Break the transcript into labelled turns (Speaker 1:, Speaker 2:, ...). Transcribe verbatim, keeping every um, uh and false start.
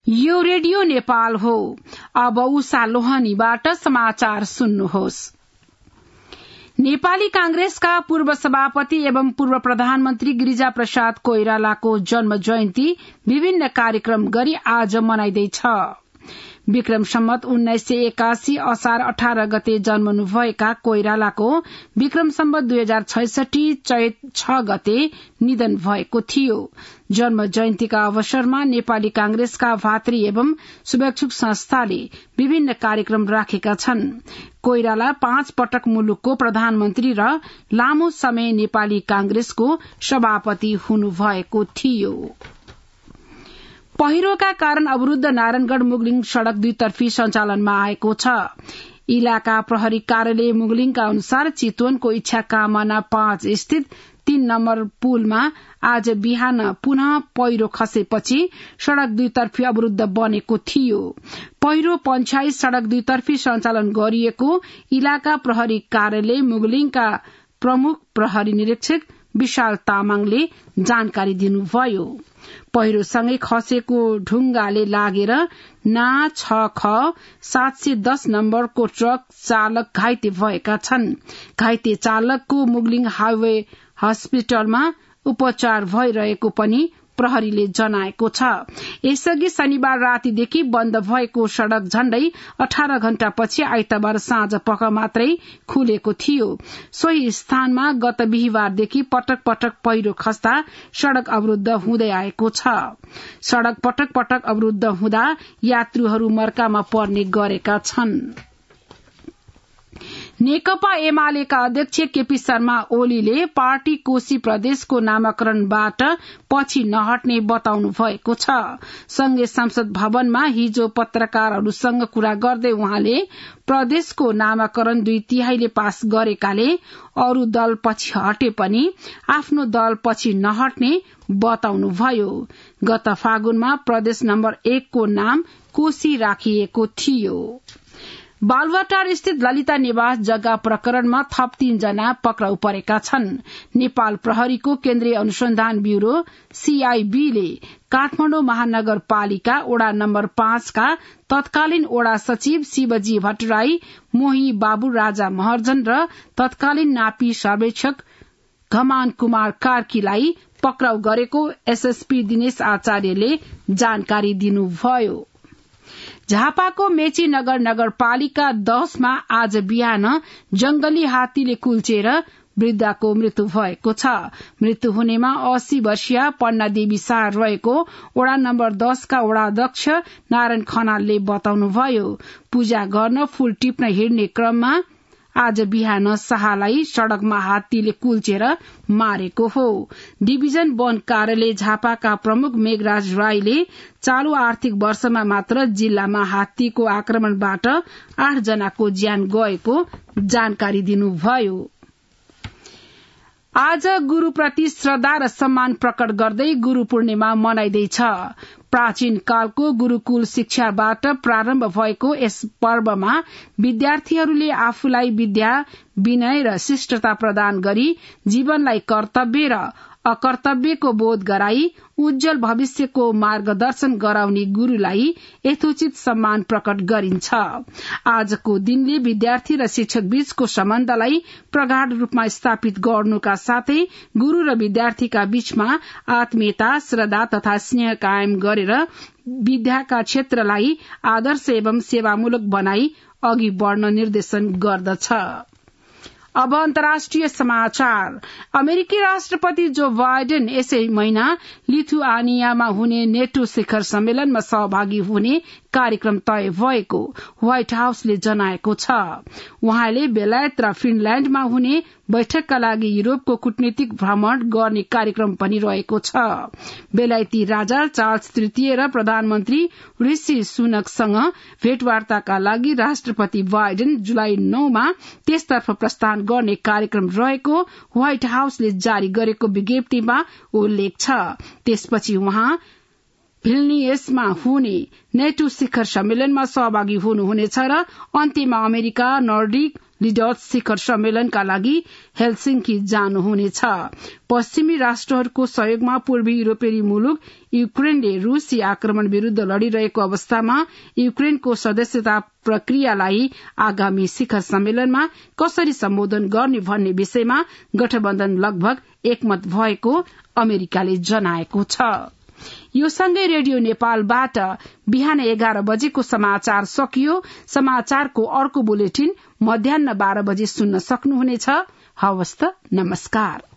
Speaker 1: यो रेडियो नेपाल हो। अब उषा लोहनीबाट समाचार सुन्नुहोस्। नेपाली कांग्रेसका पूर्व सभापति एवं पूर्व प्रधानमन्त्री गिरिजा प्रसाद कोइरालाको जन्म जयन्ती विभिन्न कार्यक्रम गरी आज मनाइँदैछ। विक्रम सम्मत उन्नाइस सय एकासी असार अठार गते जन्मनुभएका कोइरालाको विक्रम सम्मत दुई हजार छैसठी चैत छ गते निधन भएको थियो। जन्म जयन्तीका अवसरमा नेपाली कांग्रेसका भातृ एवं शुभेच्छुक संस्थाले विभिन्न कार्यक्रम राखेका छन्। कोइराला पाँच पटक मुलुकको प्रधानमन्त्री र लामो समय नेपाली कांग्रेसको सभापति हुनुभएको थियो। पहिरोका कारण अवरूद्ध नारायणगढ़ मुगलिङ सड़क दुईतर्फी सञ्चालनमा आएको छ। इलाका प्रहरी कार्यालय मुगलिङका अनुसार चितवनको इच्छा कामना पाँच स्थित तीन नम्बर पुलमा आज बिहान पुनः पहिरो खसेपछि सड़क दुईतर्फी अवरूद्ध बनेको थियो। पहिरो पञ्चायत सड़क दुईतर्फी सञ्चालन गरिएको इलाका प्रहरी कार्यालय मुगलिङका प्रमुख प्रहरी निरीक्षक विशाल तामाङले जानकारी दिनुभयो। पहिरोसँगै खसेको ढुङ्गाले लागेर ना छ ख सात सय दस नम्बरको ट्रक चालक घाइते भएका छन्। घाइते चालकको मुगलिङ हाइवे हस्पिटलमा उपचार भइरहेको पनि प्रहरीले जनाएको छ। यसअघि शनिबार रातिदेखि बन्द भएको सड़क झण्डै अठार घण्टापछि आइतबार साँझ पख मात्रै खुलेको थियो। सोही स्थानमा गत बिहिबारदेखि पटक पटक पहिरो खस्दा सड़क अवरूद्ध हुँदै आएको छ। सड़क पटक पटक अवरूद्ध हुँदा यात्रुहरू मर्कामा पर्ने गरेका छन्। नेकपा एमालेका अध्यक्ष केपी शर्मा ओलीले पार्टी कोशी प्रदेशको नामाकरणबाट पछि नहट्ने बताउनु भएको छ। संघीय संसद भवनमा हिजो पत्रकारहरूसँग कुरा गर्दै उहाँले प्रदेशको नामाकरण दुई तिहाईले पास गरेकाले अरू दल पछि हटे पनि आफ्नो दल पछि नहट्ने बताउनुभयो। गत फागुनमा प्रदेश नम्बर एकको नाम कोशी राखिएको थियो। बालुवाटार स्थित ललिता निवास जग्गा प्रकरणमा थप तीनजना पक्राउ परेका छन्। नेपाल प्रहरीको केन्द्रीय अनुसन्धान ब्यूरो सीआईबीले काठमाडौँ महानगरपालिका ओडा नम्बर पाँचका तत्कालीन ओडा सचिव शिवजी भट्टराई, मोही बाबु राजा महर्जन र तत्कालीन नापी सर्वेक्षक घमान कुमार कार्कीलाई पक्राउ गरेको एसएसपी दिनेश आचार्यले जानकारी दिनुभयो। झापाको मेची नगर नगरपालिका दशमा आज बिहान जंगली हात्तीले कुल्चेर वृद्धाको मृत्यु भएको छ। मृत्यु हुनेमा अस्सी वर्षीय पन्ना देवी शाह रहेको ओडा नम्बर दशका ओडाध्यक्ष नारायण खनालले बताउनुभयो। पूजा गर्न फूल टिप्न हिँड्ने क्रममा आज बिहान शाहलाई सड़कमा हात्तीले कुल्चेर मारेको हो। डिभिजन वन कार्यालय झापाका प्रमुख मेघराज राईले चालू आर्थिक वर्षमा मात्र जिल्लामा हात्तीको आक्रमणबाट आठ जनाको ज्यान गएको जानकारी दिनुभयो। आज गुरूप्रति श्रद्धा र सम्मान प्रकट गर्दै गुरू पूर्णिमा मनाइँदैछ। प्राचीन कालको गुरूकुल शिक्षाबाट प्रारम्भ भएको यस पर्वमा विद्यार्थीहरूले आफूलाई विद्या, विनय र शिष्टता प्रदान गरी जीवनलाई कर्तव्य र अकर्तव्यको बोध गराई उज्जवल भविष्यको मार्गदर्शन गराउने गुरूलाई यथोचित सम्मान प्रकट गरिन्छ। आजको दिनले विद्यार्थी र शिक्षक बीचको सम्बन्धलाई प्रगाढ़ रूपमा स्थापित गर्नुका साथै गुरू र विद्यार्थीका बीचमा आत्मीयता, श्रद्धा तथा स्नेह कायम गरेर विद्याका क्षेत्रलाई आदर्श एवं सेवामूलक बनाई अघि बढ़न निर्देशन गर्दछ। अब अन्तर्राष्ट्रिय समाचार। अमेरिकी राष्ट्रपति जो बाइडेन यसै महिना लिथुआनियामा हुने नेटो शिखर सम्मेलनमा सहभागी हुने कार्यक्रम तय भएको व्हाइट हाउसले जनाएको छ। उहाँले बेलायत र फिनल्याण्डमा हुने बैठकका लागि युरोपको कूटनीतिक भ्रमण गर्ने कार्यक्रम पनि रहेको छ। बेलायती राजा चार्ल्स तृतीय र प्रधानमन्त्री ऋषि सुनकसँग भेटवार्ताका लागि राष्ट्रपति बाइडेन जुलाई नौमा त्यसतर्फ प्रस्थान गर्ने कार्यक्रम रहेको व्हाइट हाउसले जारी गरेको विज्ञप्तिमा उल्लेख छ। त्यसपछि उहाँ भिल्नियसमा हुने नेटो शिखर सम्मेलनमा सहभागी हुनुहुनेछ र अन्त्यमा अमेरिका नर्डिक लिडर्स शिखर सम्मेलनका लागि हेलसिंकी जानुहुनेछ। पश्चिमी राष्ट्रहरूको सहयोगमा पूर्वी युरोपेली मुलुक युक्रेनले रूसी आक्रमण विरूद्ध लड़िरहेको अवस्थामा युक्रेनको सदस्यता प्रक्रियालाई आगामी शिखर सम्मेलनमा कसरी सम्बोधन गर्ने भन्ने विषयमा गठबन्धन लगभग एकमत भएको अमेरिकाले जनाएको छ। यो सँगै रेडियो नेपालबाट बिहान एघार बजेको समाचार सकियो। समाचारको अर्को बुलेटिन मध्याह बाह्र बजे सुन्न सक्नुहुनेछ। हवस् त, नमस्कार।